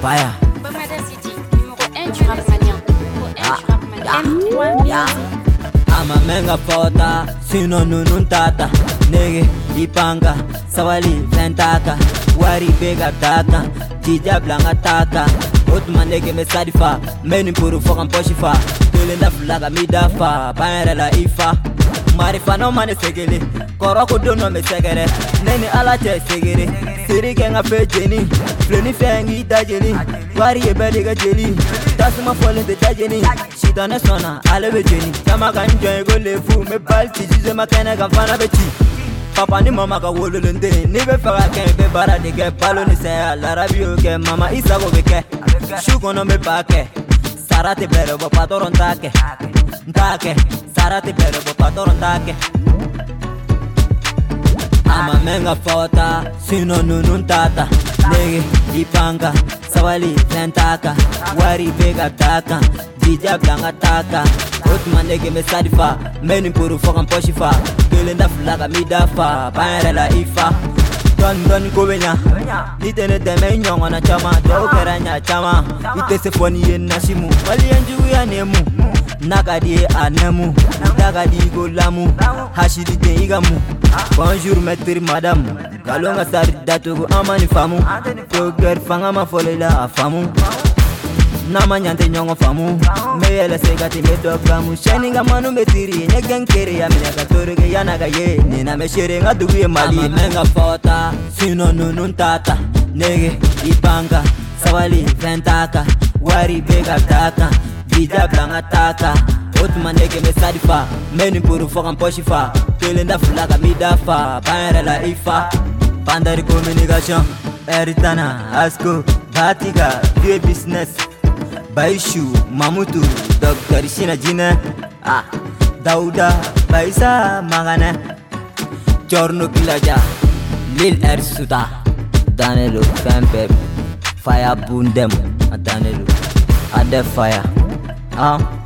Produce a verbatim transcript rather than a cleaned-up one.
Paya. City, numéro un du rap malien. Numéro un du rap malien. M trois Yeah. I'm a mega fota, sino nunun tata. Nigga, ipanga, sawali ventaka. Wari bega taka, tija blanga taka. Otuma nigga me sadifa, meni puru fokan poshifa. Tulenda flaga midafa, paere la ifa. Marifa no mane segele, koroko dono me segere. Neni ala che segere, siri kenga fe jeni. Fleni fengi da jeni, wari ebele ga jeli. Tasuma fole de tajeni, shita ne sona, alebe jeni. Kama ka enjoy go lefu, me balti jize makene ka fana beti. Papa ni mama ka wolo lende, ni be fara ken be bara de ke palo ni se ala rabio ke mama isa go beke. Shuko no me pake, sarate bere bo patoron take, take, sarate bere bo patoron take. Ama menga fota, sino nunun tata. Nege, ipanga, sawali ventaka. Wari vega taka, dija blanga taka. Otuma nege me sadifa, meni puru fokan poshifa. Kelenda flaga midafa, paere la ifa. Don don kobenya, nitene deme nyonga na chama. Deo keranya chama, ite se foni ye nashimu. Wali enju ya nemu, nakadi anemu. Nakadi go lamu, hashidi te igamu. Bonjour maître madame, kalonga sari datugu amani famu. Toger fanga ma folela afamu. Nama nyante nyongo famu, meyele segati me dogamu. Sheninga manu metiri, nyegen kere ya mineka torege yanaga ye. Nina me shere nga dugu ye mali. Ama menga fota, sino nunun tata. Nege, ipanga, sawali ventaka. Wari bega taka, dija blanga taka. Otuma nege me sadifa, meni puru fokan poshifa. Kelenda flaga midafa, paere la ifa. Pandari communication, eritana, asko, batiga, vie business. Baishu, Mamutu, Doctor Shina Jine, ah, Dauda, Baisa, Magane, Jorno Kilaja, Lil Ersuta, Danelo, Fempe, Fire Bundem, Danelo, Ade Fire, ah.